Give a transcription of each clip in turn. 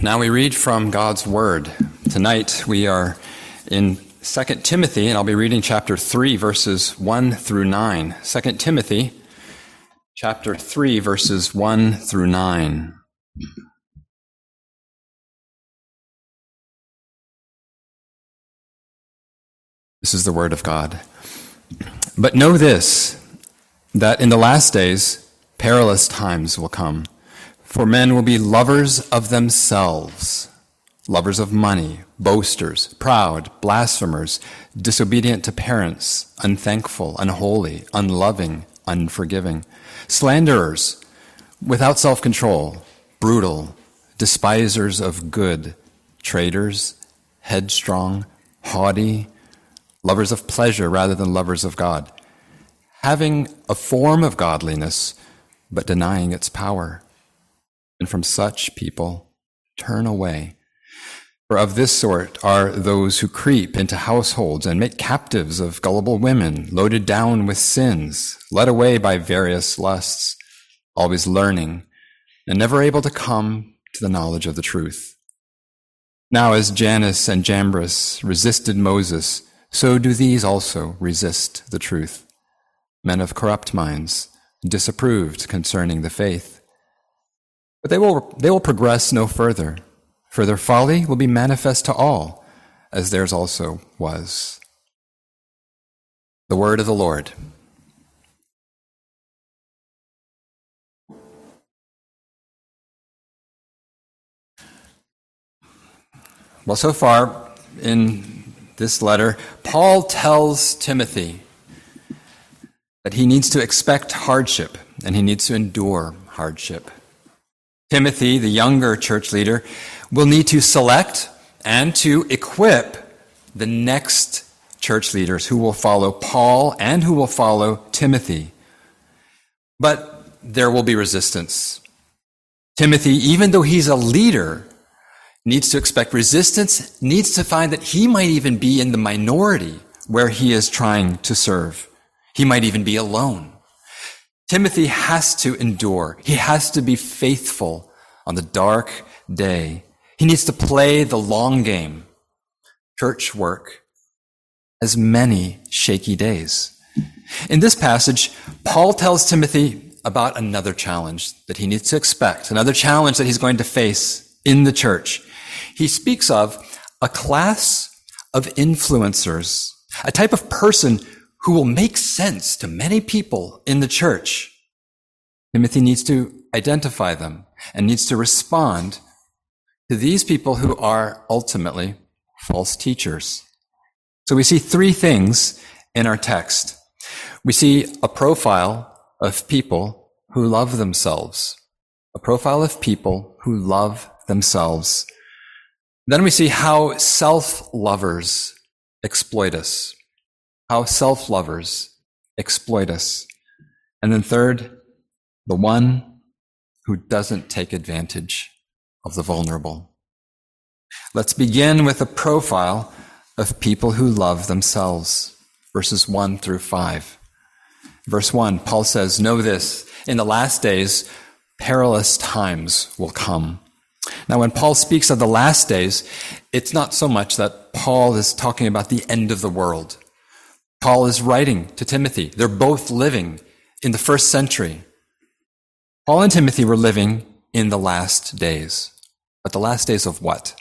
Now we read from God's Word. Tonight we are in 2 Timothy, and I'll be reading chapter 3, verses 1 through 9. 2 Timothy, chapter 3, verses 1 through 9. This is the Word of God. But know this, that in the last days perilous times will come. For men will be lovers of themselves, lovers of money, boasters, proud, blasphemers, disobedient to parents, unthankful, unholy, unloving, unforgiving, slanderers, without self-control, brutal, despisers of good, traitors, headstrong, haughty, lovers of pleasure rather than lovers of God, having a form of godliness, but denying its power. And from such people turn away. For of this sort are those who creep into households and make captives of gullible women, loaded down with sins, led away by various lusts, always learning, and never able to come to the knowledge of the truth. Now as Jannes and Jambres resisted Moses, so do these also resist the truth. Men of corrupt minds, disapproved concerning the faith. But they will progress no further, for their folly will be manifest to all, as theirs also was. The word of the Lord. Well, so far in this letter, Paul tells Timothy that he needs to expect hardship and he needs to endure hardship. Timothy, the younger church leader, will need to select and to equip the next church leaders who will follow Paul and who will follow Timothy. But there will be resistance. Timothy, even though he's a leader, needs to expect resistance, needs to find that he might even be in the minority where he is trying to serve. He might even be alone. Timothy has to endure. He has to be faithful on the dark day. He needs to play the long game. Church work has many shaky days. In this passage, Paul tells Timothy about another challenge that he needs to expect, another challenge that he's going to face in the church. He speaks of a class of influencers, a type of person who will make sense to many people in the church. Timothy needs to identify them and needs to respond to these people who are ultimately false teachers. So we see three things in our text. We see a profile of people who love themselves, a profile of people who love themselves. Then we see how self-lovers exploit us. How self-lovers exploit us. And then third, the one who doesn't take advantage of the vulnerable. Let's begin with a profile of people who love themselves. Verses 1 through 5. Verse 1, Paul says, "Know this, in the last days, perilous times will come." Now, when Paul speaks of the last days, it's not so much that Paul is talking about the end of the world. Paul is writing to Timothy. They're both living in the first century. Paul and Timothy were living in the last days. But the last days of what?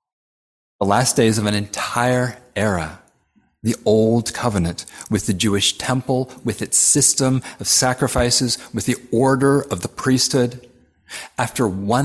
The last days of an entire era. The Old Covenant, with the Jewish temple, with its system of sacrifices, with the order of the priesthood. After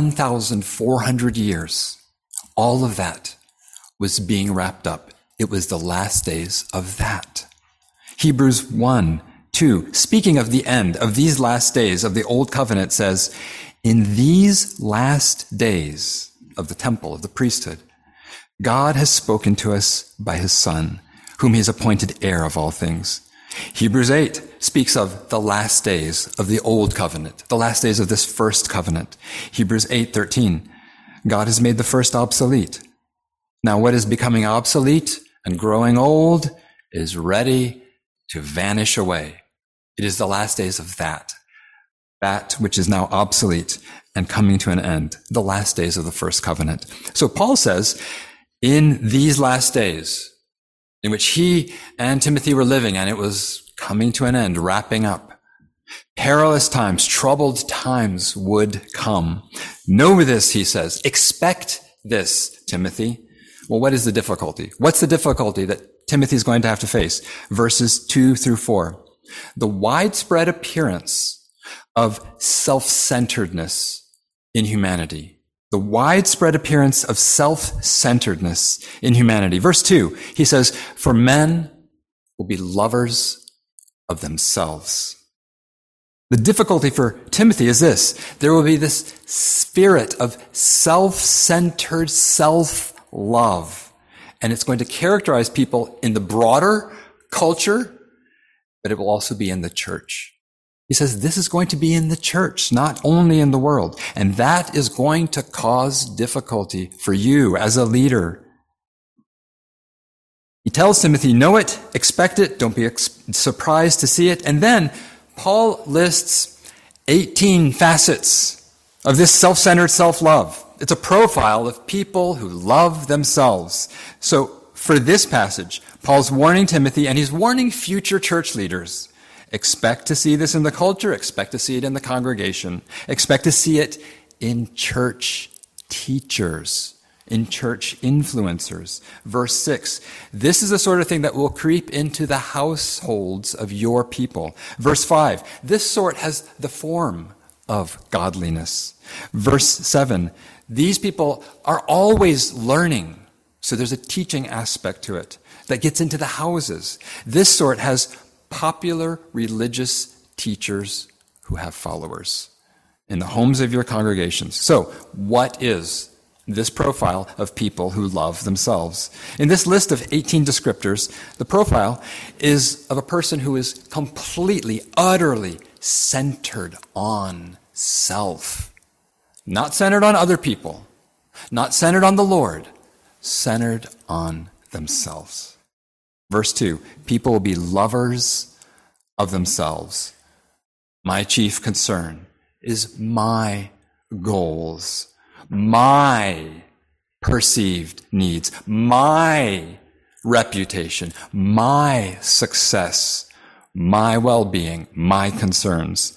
1,400 years, all of that was being wrapped up. It was the last days of that. Hebrews 1:2, speaking of the end of these last days of the Old Covenant, says, "In these last days of the temple, of the priesthood, God has spoken to us by his Son, whom he has appointed heir of all things." Hebrews 8 speaks of the last days of the Old Covenant, the last days of this first covenant. Hebrews 8:13, God has made the first obsolete. Now what is becoming obsolete and growing old is ready to vanish away. It is the last days of that which is now obsolete and coming to an end, the last days of the first covenant. So Paul says, in these last days, in which he and Timothy were living, and it was coming to an end, wrapping up, perilous times, troubled times would come. Know this, he says. Expect this, Timothy. Well, what is the difficulty? What's the difficulty that Timothy is going to have to face? Verses 2 through 4. The widespread appearance of self-centeredness in humanity. The widespread appearance of self-centeredness in humanity. Verse 2, he says, for men will be lovers of themselves. The difficulty for Timothy is this. There will be this spirit of self-centered self-love. And it's going to characterize people in the broader culture, but it will also be in the church. He says this is going to be in the church, not only in the world. And that is going to cause difficulty for you as a leader. He tells Timothy, know it, expect it, don't be surprised to see it. And then Paul lists 18 facets of this self-centered self-love. It's a profile of people who love themselves. So for this passage, Paul's warning Timothy, and he's warning future church leaders. Expect to see this in the culture. Expect to see it in the congregation. Expect to see it in church teachers, in church influencers. Verse 6, this is the sort of thing that will creep into the households of your people. Verse 5, this sort has the form of godliness. Verse 7, these people are always learning. So there's a teaching aspect to it that gets into the houses. This sort has popular religious teachers who have followers in the homes of your congregations. So, what is this profile of people who love themselves? In this list of 18 descriptors, the profile is of a person who is completely, utterly centered on self. Not centered on other people, not centered on the Lord, centered on themselves. Verse 2, people will be lovers of themselves. My chief concern is my goals, my perceived needs, my reputation, my success, my well-being, my concerns.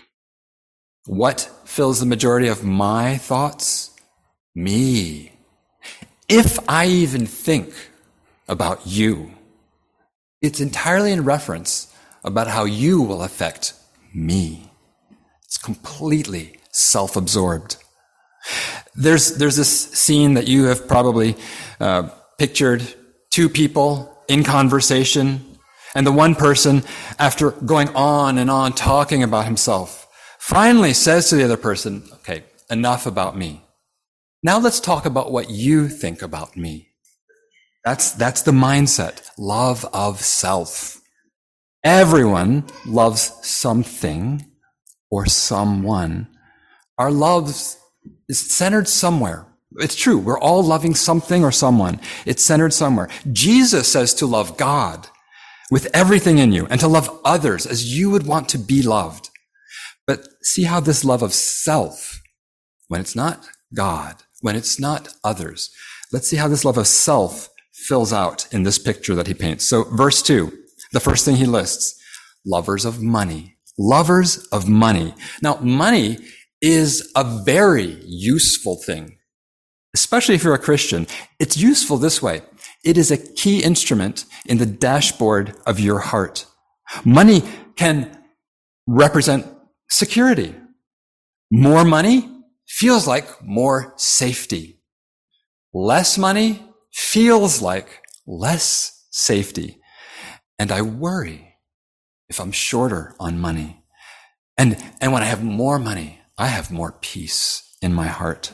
What fills the majority of my thoughts? Me. If I even think about you, it's entirely in reference about how you will affect me. It's completely self-absorbed. There's this scene that you have probably pictured, two people in conversation, and the one person, after going on and on talking about himself, finally says to the other person, okay, enough about me. Now let's talk about what you think about me. That's the mindset. Love of self. Everyone loves something or someone. Our love is centered somewhere. It's true. We're all loving something or someone. It's centered somewhere. Jesus says to love God with everything in you and to love others as you would want to be loved. But see how this love of self, when it's not God, when it's not others, let's see how this love of self fills out in this picture that he paints. So verse 2, the first thing he lists, lovers of money. Lovers of money. Now, money is a very useful thing, especially if you're a Christian. It's useful this way. It is a key instrument in the dashboard of your heart. Money can represent security. More money feels like more safety. Less money feels like less safety. And I worry if I'm shorter on money. And when I have more money, I have more peace in my heart.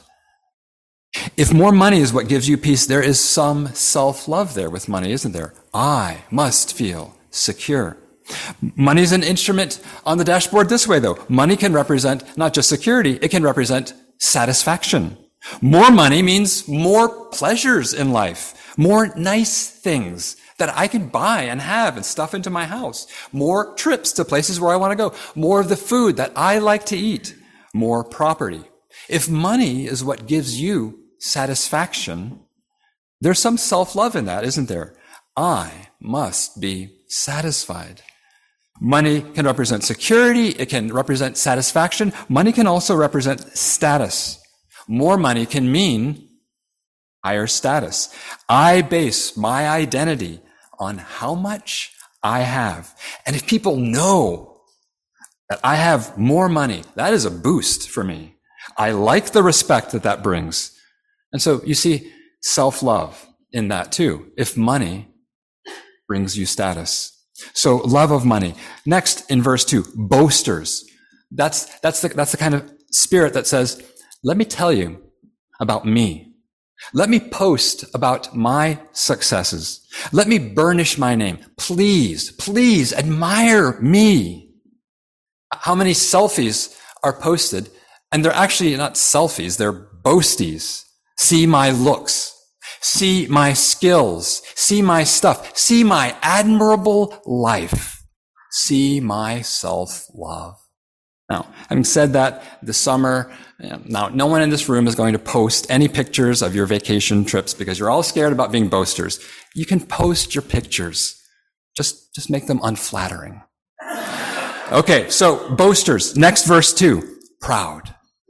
If more money is what gives you peace, there is some self-love there with money, isn't there? I must feel secure. Money is an instrument on the dashboard this way, though. Money can represent not just security, it can represent satisfaction. More money means more pleasures in life, more nice things that I can buy and have and stuff into my house, more trips to places where I want to go, more of the food that I like to eat, more property. If money is what gives you satisfaction, there's some self-love in that, isn't there? I must be satisfied. Money can represent security. It can represent satisfaction. Money can also represent status. More money can mean higher status. I base my identity on how much I have. And if people know that I have more money, that is a boost for me. I like the respect that that brings. And so you see self-love in that too, if money brings you status. So love of money. Next in verse 2, boasters. That's the kind of spirit that says, let me tell you about me. Let me post about my successes. Let me burnish my name. Please admire me. How many selfies are posted? And they're actually not selfies, they're boasties. See my looks. See my skills. See my stuff. See my admirable life. See my self-love. Now, having said that, this summer, now no one in this room is going to post any pictures of your vacation trips because you're all scared about being boasters. You can post your pictures. Just make them unflattering. Okay, so boasters. Next verse 2. Proud.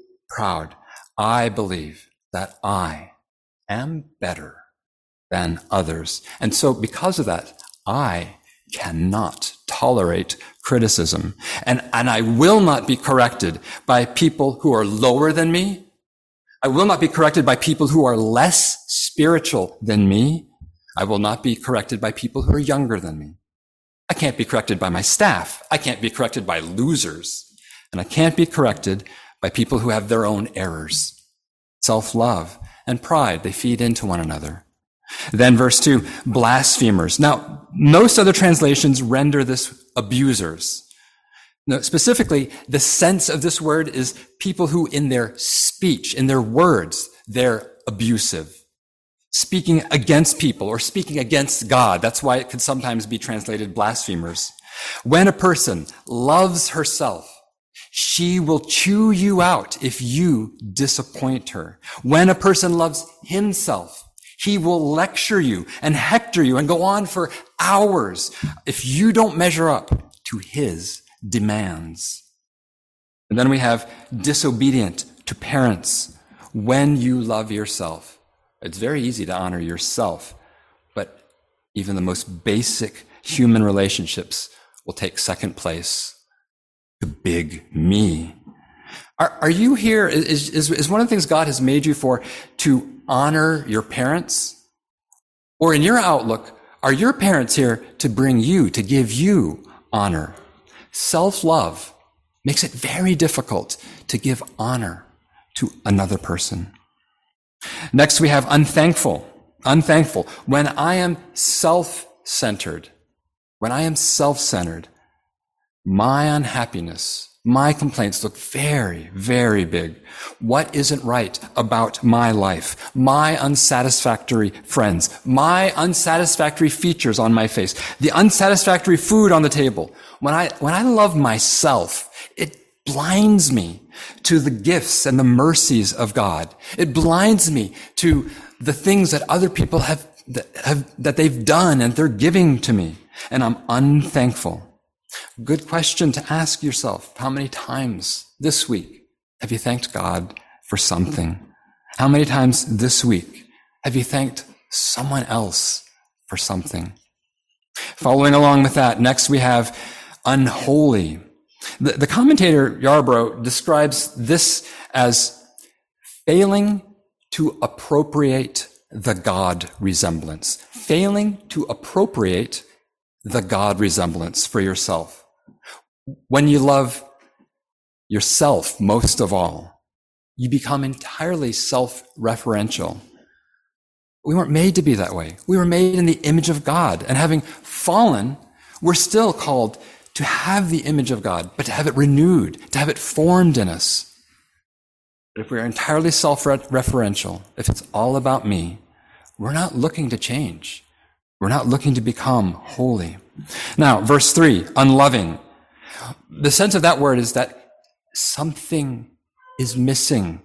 I believe that I am better than others. And so because of that, I cannot tolerate criticism. And I will not be corrected by people who are lower than me. I will not be corrected by people who are less spiritual than me. I will not be corrected by people who are younger than me. I can't be corrected by my staff. I can't be corrected by losers. And I can't be corrected by people who have their own errors. Self-love and pride, they feed into one another. Then verse 2, blasphemers. Now, most other translations render this abusers. Now, specifically, the sense of this word is people who in their speech, in their words, they're abusive. Speaking against people or speaking against God. That's why it could sometimes be translated blasphemers. When a person loves herself, she will chew you out if you disappoint her. When a person loves himself, he will lecture you and hector you and go on for hours if you don't measure up to his demands. And then we have disobedient to parents. When you love yourself, it's very easy to honor yourself, but even the most basic human relationships will take second place. The big me. Are you here? Is one of the things God has made you for to honor your parents? Or in your outlook, are your parents here to bring you, to give you honor? Self-love makes it very difficult to give honor to another person. Next, we have unthankful. When I am self-centered, my unhappiness, my complaints look very, very big. What isn't right about my life? My unsatisfactory friends, my unsatisfactory features on my face, the unsatisfactory food on the table. When I love myself, it blinds me to the gifts and the mercies of God. It blinds me to the things that other people that they've done and they're giving to me. And I'm unthankful. Good question to ask yourself. How many times this week have you thanked God for something? How many times this week have you thanked someone else for something? Following along with that, next we have unholy. The commentator Yarbrough describes this as failing to appropriate the God resemblance. Failing to appropriate the God resemblance for yourself. When you love yourself most of all, you become entirely self-referential. We weren't made to be that way. We were made in the image of God, and having fallen, we're still called to have the image of God, but to have it renewed, to have it formed in us. But if we're entirely self-referential, if it's all about me, we're not looking to change. We're not looking to become holy. Now, verse 3, unloving. The sense of that word is that something is missing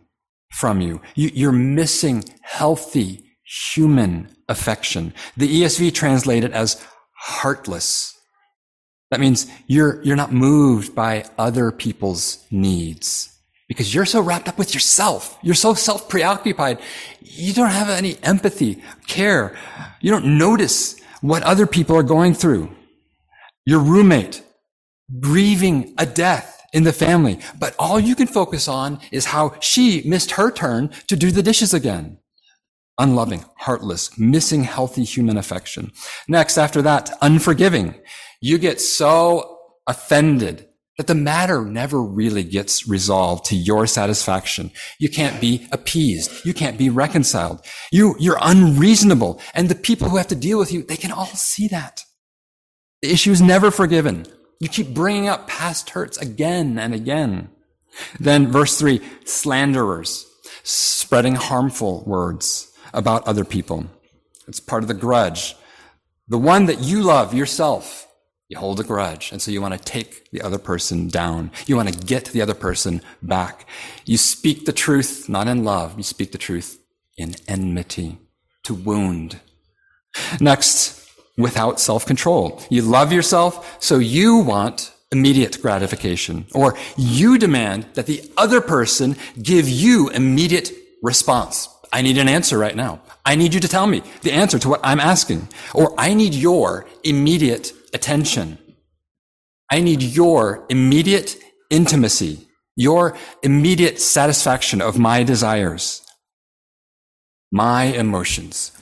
from you. You're missing healthy human affection. The ESV translates it as heartless. That means you're not moved by other people's needs because you're so wrapped up with yourself. You're so self-preoccupied. You don't have any empathy, care. You don't notice what other people are going through. Your roommate grieving a death in the family, but all you can focus on is how she missed her turn to do the dishes again. Unloving, heartless, missing healthy human affection. Next, after that, unforgiving. You get so offended that the matter never really gets resolved to your satisfaction. You can't be appeased. You can't be reconciled. You're unreasonable. And the people who have to deal with you, they can all see that. The issue is never forgiven. You keep bringing up past hurts again and again. Then verse 3, slanderers, spreading harmful words about other people. It's part of the grudge. The one that you love yourself, you hold a grudge. And so you want to take the other person down. You want to get the other person back. You speak the truth, not in love. You speak the truth in enmity, to wound. Next, without self-control. You love yourself, so you want immediate gratification, or you demand that the other person give you immediate response. I need an answer right now. I need you to tell me the answer to what I'm asking, or I need your immediate attention. I need your immediate intimacy, your immediate satisfaction of my desires. My emotions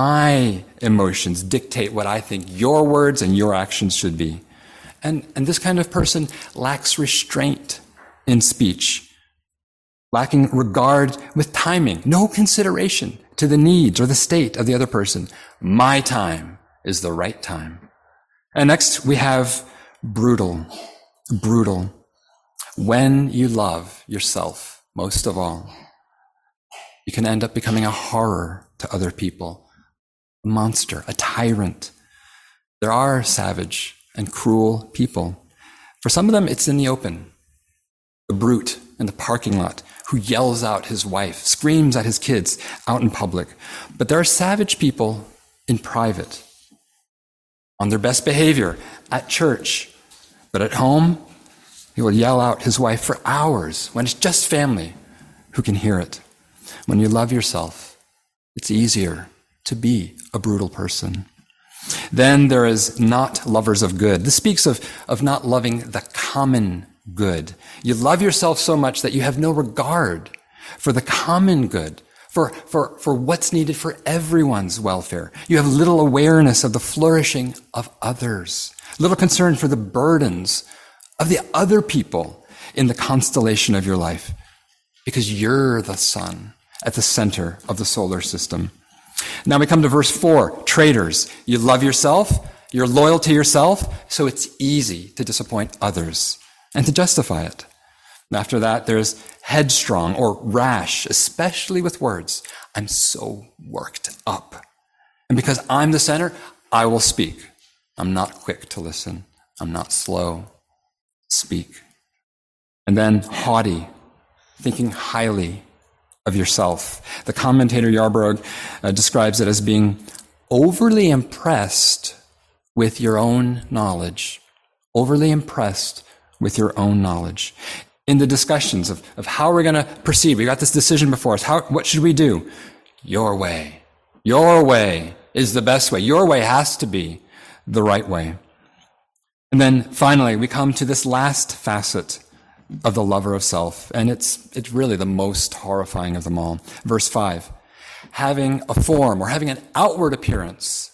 dictate what I think your words and your actions should be. And this kind of person lacks restraint in speech, lacking regard with timing, no consideration to the needs or the state of the other person. My time is the right time. And next we have brutal. When you love yourself most of all, you can end up becoming a horror to other people, a monster, a tyrant. There are savage and cruel people. For some of them, it's in the open. The brute in the parking lot who yells out his wife, screams at his kids out in public. But there are savage people in private, on their best behavior, at church. But at home, he will yell out his wife for hours when it's just family who can hear it. When you love yourself, it's easier to be a brutal person. Then there is not lovers of good. This speaks of not loving the common good. You love yourself so much that you have no regard for the common good, for what's needed for everyone's welfare. You have little awareness of the flourishing of others, little concern for the burdens of the other people in the constellation of your life, because you're the sun at the center of the solar system. Now we come to verse 4, traitors. You love yourself, you're loyal to yourself, so it's easy to disappoint others and to justify it. And after that, there's headstrong or rash, especially with words. I'm so worked up. And because I'm the center, I will speak. I'm not quick to listen. I'm not slow. Speak. And then haughty, thinking highly of yourself. The commentator Yarbrough describes it as being overly impressed with your own knowledge. Overly impressed with your own knowledge. In the discussions of how we're going to proceed, we got this decision before us. What should we do? Your way. Your way is the best way. Your way has to be the right way. And then finally, we come to this last facet of the lover of self, and it's really the most horrifying of them all. Verse 5, having a form or having an outward appearance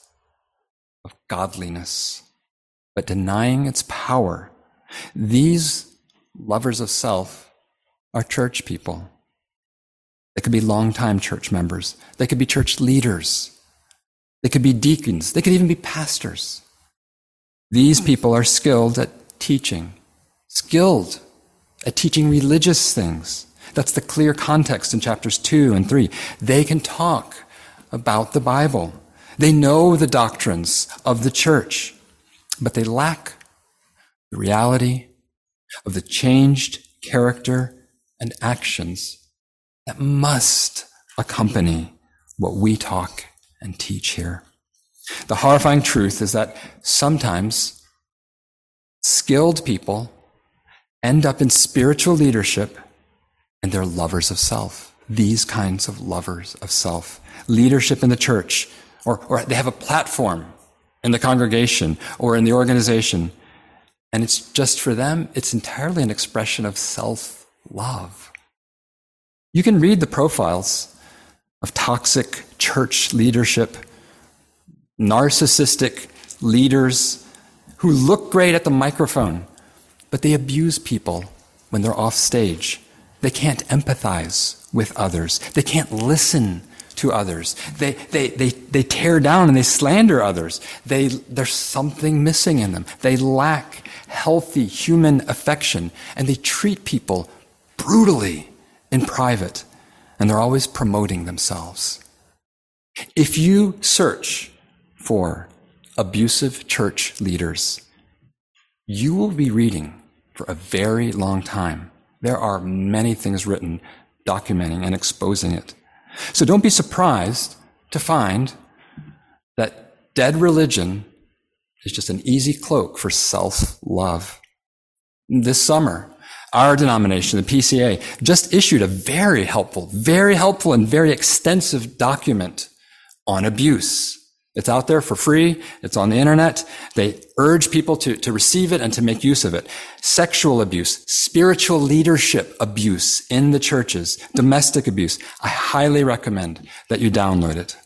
of godliness, but denying its power. These lovers of self are church people. They could be longtime church members. They could be church leaders. They could be deacons. They could even be pastors. These people are skilled at teaching religious things. That's the clear context in chapters 2 and 3. They can talk about the Bible. They know the doctrines of the church, but they lack the reality of the changed character and actions that must accompany what we talk and teach here. The horrifying truth is that sometimes skilled people end up in spiritual leadership and they're lovers of self. These kinds of lovers of self. Leadership in the church, or they have a platform in the congregation or in the organization, and it's just for them, it's entirely an expression of self-love. You can read the profiles of toxic church leadership, narcissistic leaders who look great at the microphone, but they abuse people when they're off stage. They can't empathize with others. They can't listen to others. They tear down and they slander others. There's something missing in them. They lack healthy human affection, and they treat people brutally in private, and they're always promoting themselves. If you search for abusive church leaders, you will be reading for a very long time. There are many things written documenting and exposing it. So don't be surprised to find that dead religion is just an easy cloak for self-love. This summer, our denomination, the PCA, just issued a very helpful and very extensive document on abuse. It's out there for free. It's on the internet. They urge people to receive it and to make use of it. Sexual abuse, spiritual leadership abuse in the churches, domestic abuse. I highly recommend that you download it.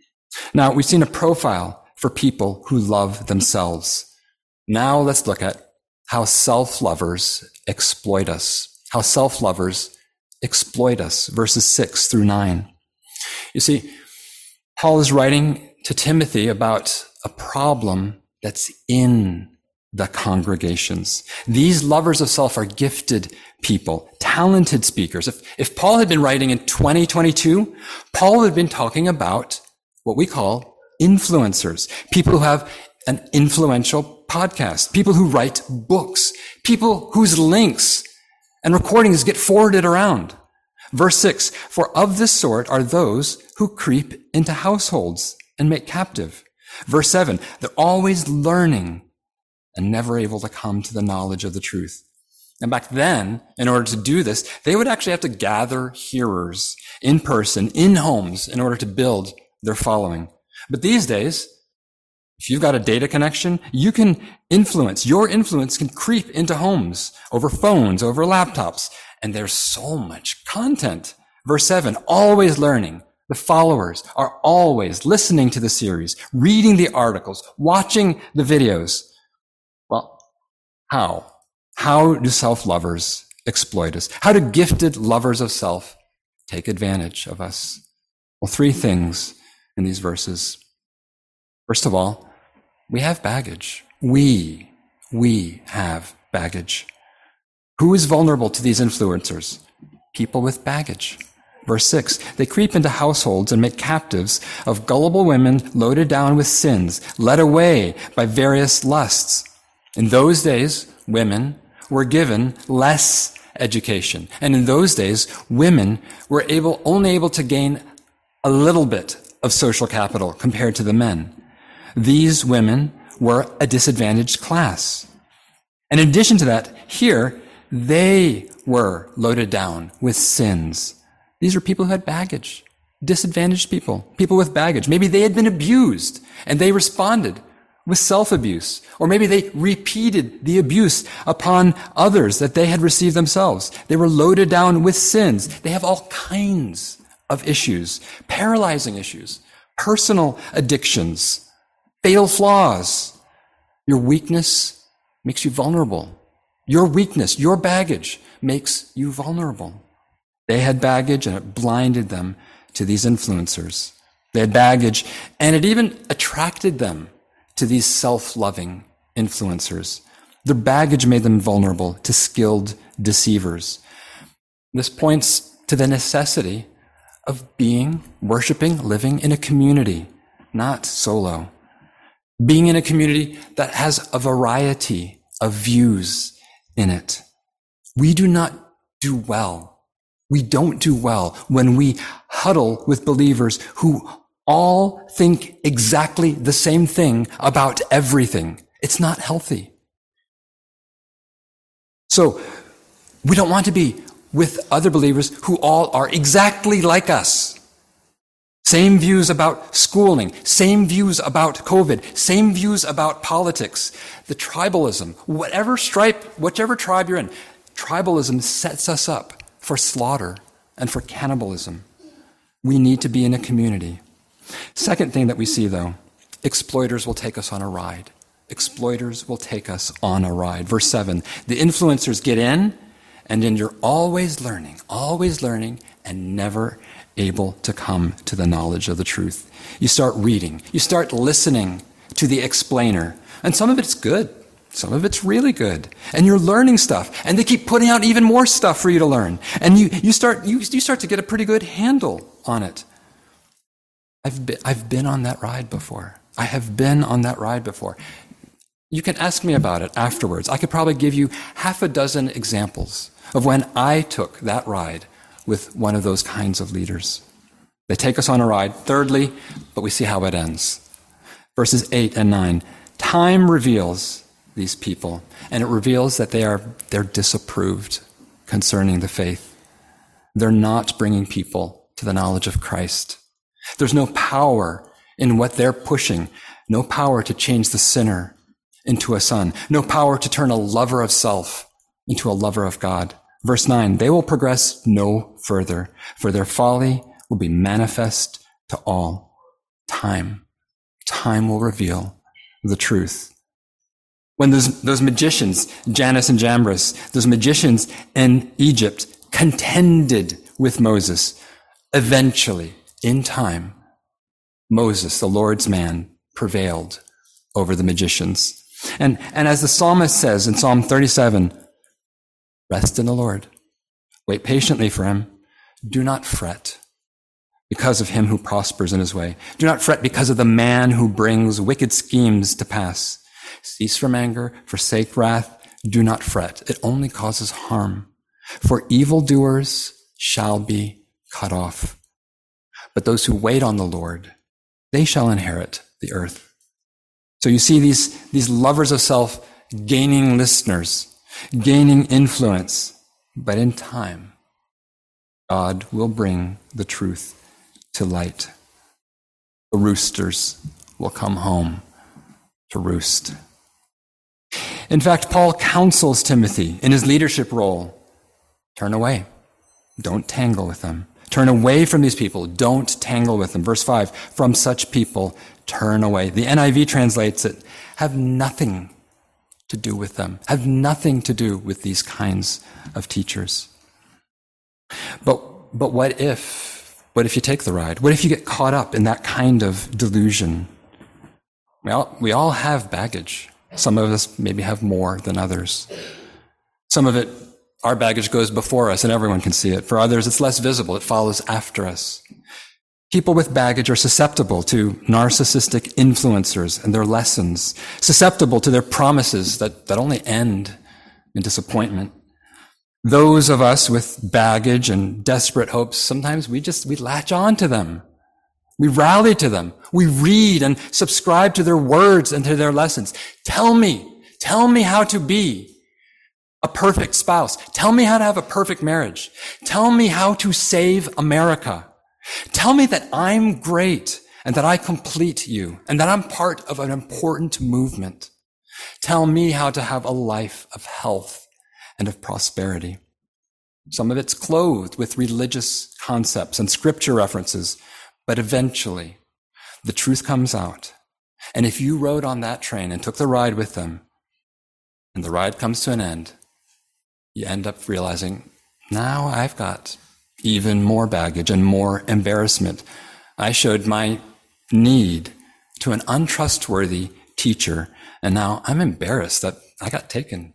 Now, we've seen a profile for people who love themselves. Now let's look at how self-lovers exploit us. How self-lovers exploit us. Verses 6 through 9. You see, Paul is writing to Timothy about a problem that's in the congregations. These lovers of self are gifted people, talented speakers. If Paul had been writing in 2022, Paul would have been talking about what we call influencers, people who have an influential podcast, people who write books, people whose links and recordings get forwarded around. Verse 6, for of this sort are those who creep into households and make captive. Verse 7, they're always learning and never able to come to the knowledge of the truth. And back then, in order to do this, they would actually have to gather hearers in person, in homes, in order to build their following. But these days, if you've got a data connection, you can influence. Your influence can creep into homes, over phones, over laptops. And there's so much content. Verse 7, always learning. The followers are always listening to the series, reading the articles, watching the videos. Well, how? How do self-lovers exploit us? How do gifted lovers of self take advantage of us? Well, three things in these verses. First of all, we have baggage. We have baggage. Who is vulnerable to these influencers? People with baggage. Verse 6, they creep into households and make captives of gullible women loaded down with sins, led away by various lusts. In those days, women were given less education. And in those days, women were only able to gain a little bit of social capital compared to the men. These women were a disadvantaged class. And in addition to that, here, they were loaded down with sins. These are people who had baggage, disadvantaged people with baggage. Maybe they had been abused and they responded with self-abuse, or maybe they repeated the abuse upon others that they had received themselves. They were loaded down with sins. They have all kinds of issues, paralyzing issues, personal addictions, fatal flaws. Your weakness makes you vulnerable. Your weakness, your baggage makes you vulnerable. They had baggage and it blinded them to these influencers. They had baggage and it even attracted them to these self-loving influencers. Their baggage made them vulnerable to skilled deceivers. This points to the necessity of worshiping, living in a community, not solo. Being in a community that has a variety of views in it. We do not do well We don't do well when we huddle with believers who all think exactly the same thing about everything. It's not healthy. So we don't want to be with other believers who all are exactly like us. Same views about schooling, same views about COVID, same views about politics. The tribalism, whichever tribe you're in, tribalism sets us up for slaughter and for cannibalism. We need to be in a community. Second thing that we see, though, exploiters will take us on a ride. Exploiters will take us on a ride. Verse 7, the influencers get in, and then you're always learning, and never able to come to the knowledge of the truth. You start reading. You start listening to the explainer. And some of it's good. Some of it's really good. And you're learning stuff. And they keep putting out even more stuff for you to learn. And you start to get a pretty good handle on it. I've been on that ride before. I have been on that ride before. You can ask me about it afterwards. I could probably give you half a dozen examples of when I took that ride with one of those kinds of leaders. They take us on a ride. Thirdly, but we see how it ends. Verses 8 and 9. Time reveals these people, and it reveals that they're disapproved concerning the faith. They're not bringing people to the knowledge of Christ. There's no power in what they're pushing, no power to change the sinner into a son, no power to turn a lover of self into a lover of God. Verse 9, they will progress no further, for their folly will be manifest to all. Time will reveal the truth. When those magicians, Jannes and Jambres, those magicians in Egypt contended with Moses, eventually, in time, Moses, the Lord's man, prevailed over the magicians. And as the psalmist says in Psalm 37, rest in the Lord. Wait patiently for him. Do not fret because of him who prospers in his way. Do not fret because of the man who brings wicked schemes to pass. Cease from anger, forsake wrath. Do not fret. It only causes harm. For evildoers shall be cut off. But those who wait on the Lord, they shall inherit the earth. So you see these lovers of self gaining listeners, gaining influence. But in time, God will bring the truth to light. The roosters will come home to roost. In fact, Paul counsels Timothy in his leadership role. Turn away. Don't tangle with them. Turn away from these people. Don't tangle with them. Verse 5, from such people, turn away. The NIV translates it, have nothing to do with them. Have nothing to do with these kinds of teachers. But what if you take the ride? What if you get caught up in that kind of delusion? Well, we all have baggage. Some of us maybe have more than others. Some of it, our baggage goes before us and everyone can see it. For others, it's less visible. It follows after us. People with baggage are susceptible to narcissistic influencers and their lessons, susceptible to their promises that only end in disappointment. Those of us with baggage and desperate hopes, sometimes we latch on to them. We rally to them. We read and subscribe to their words and to their lessons. Tell me how to be a perfect spouse. Tell me how to have a perfect marriage. Tell me how to save America. Tell me that I'm great and that I complete you and that I'm part of an important movement. Tell me how to have a life of health and of prosperity. Some of it's clothed with religious concepts and scripture references, but eventually the truth comes out. And if you rode on that train and took the ride with them, and the ride comes to an end, you end up realizing, now I've got even more baggage and more embarrassment. I showed my need to an untrustworthy teacher, and now I'm embarrassed that I got taken.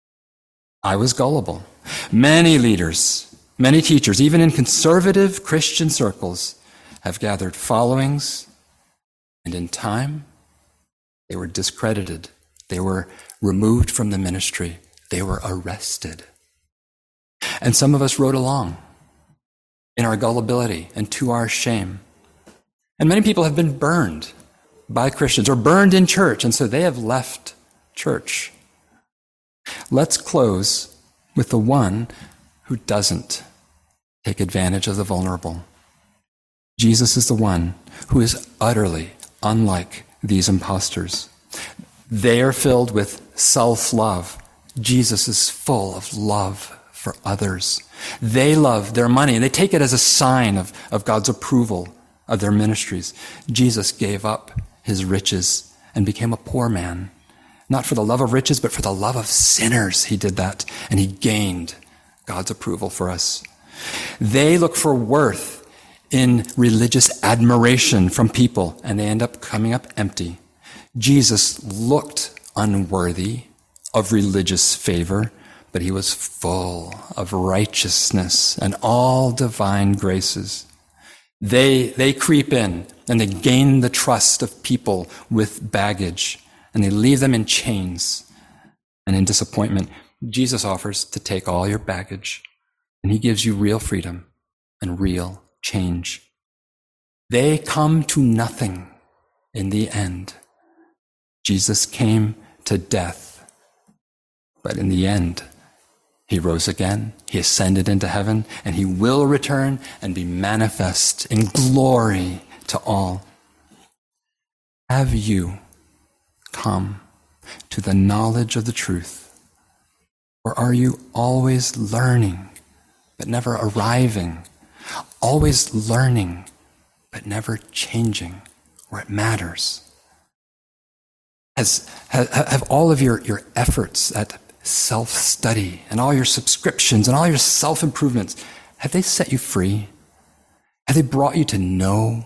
I was gullible. Many leaders, many teachers, even in conservative Christian circles, have gathered followings, and in time, they were discredited. They were removed from the ministry. They were arrested. And some of us rode along. in our gullibility and to our shame. And many people have been burned by Christians or burned in church, and so they have left church. Let's close with the one who doesn't take advantage of the vulnerable. Jesus is the one who is utterly unlike these impostors. They are filled with self-love. Jesus is full of love for others. They love their money, and they take it as a sign of God's approval of their ministries. Jesus gave up his riches and became a poor man. Not for the love of riches, but for the love of sinners. He did that, and he gained God's approval for us. They look for worth in religious admiration from people, and they end up coming up empty. Jesus looked unworthy of religious favor, but he was full of righteousness and all divine graces. They creep in and they gain the trust of people with baggage, and they leave them in chains and in disappointment. Jesus offers to take all your baggage, and he gives you real freedom and real change. They come to nothing in the end. Jesus came to death, but in the end, he rose again, he ascended into heaven, and he will return and be manifest in glory to all. Have you come to the knowledge of the truth? Or are you always learning, but never arriving? Always learning, but never changing where it matters? Have all of your efforts at self-study and all your subscriptions and all your self-improvements, have they set you free? Have they brought you to know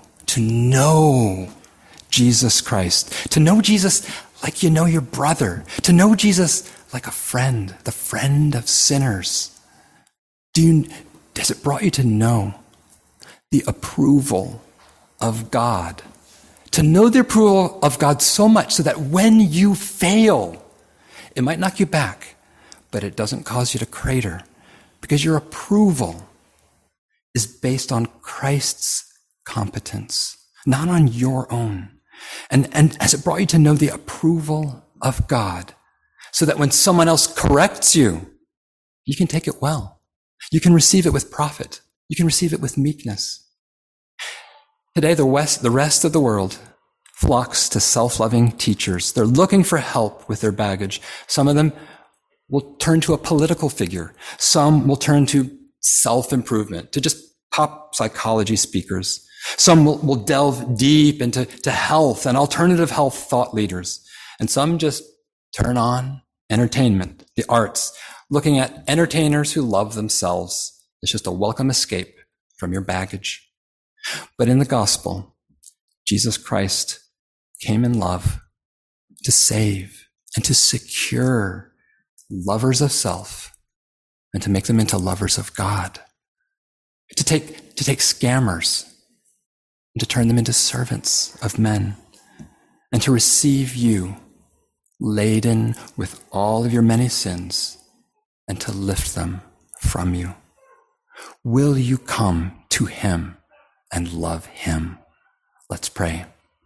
Jesus Christ, to know Jesus like you know your brother, to know Jesus like a friend, the friend of sinners? Has it brought you to know the approval of God? To know the approval of God so much so that when you fail, it might knock you back, but it doesn't cause you to crater, because your approval is based on Christ's competence, not on your own. And has it brought you to know the approval of God so that when someone else corrects you, you can take it well. You can receive it with profit. You can receive it with meekness. Today, the rest of the world flocks to self-loving teachers. They're looking for help with their baggage. Some of them will turn to a political figure. Some will turn to self-improvement, to just pop psychology speakers. Some will delve deep into health and alternative health thought leaders. And some just turn on entertainment, the arts, looking at entertainers who love themselves. It's just a welcome escape from your baggage. But in the gospel, Jesus Christ came in love to save and to secure lovers of self and to make them into lovers of God, to take scammers and to turn them into servants of men, and to receive you laden with all of your many sins and to lift them from you. Will you come to him and love him? Let's pray.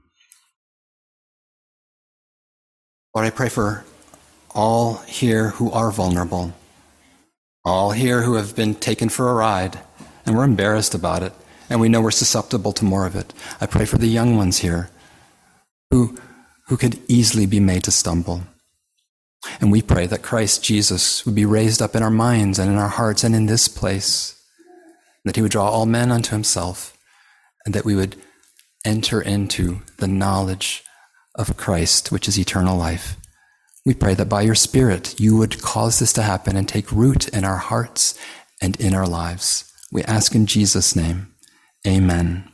Lord, I pray for all here who are vulnerable, all here who have been taken for a ride, and we're embarrassed about it, and we know we're susceptible to more of it. I pray for the young ones here who could easily be made to stumble. And we pray that Christ Jesus would be raised up in our minds and in our hearts and in this place, that he would draw all men unto himself, and that we would enter into the knowledge of Christ, which is eternal life. We pray that by your Spirit, you would cause this to happen and take root in our hearts and in our lives. We ask in Jesus' name, amen.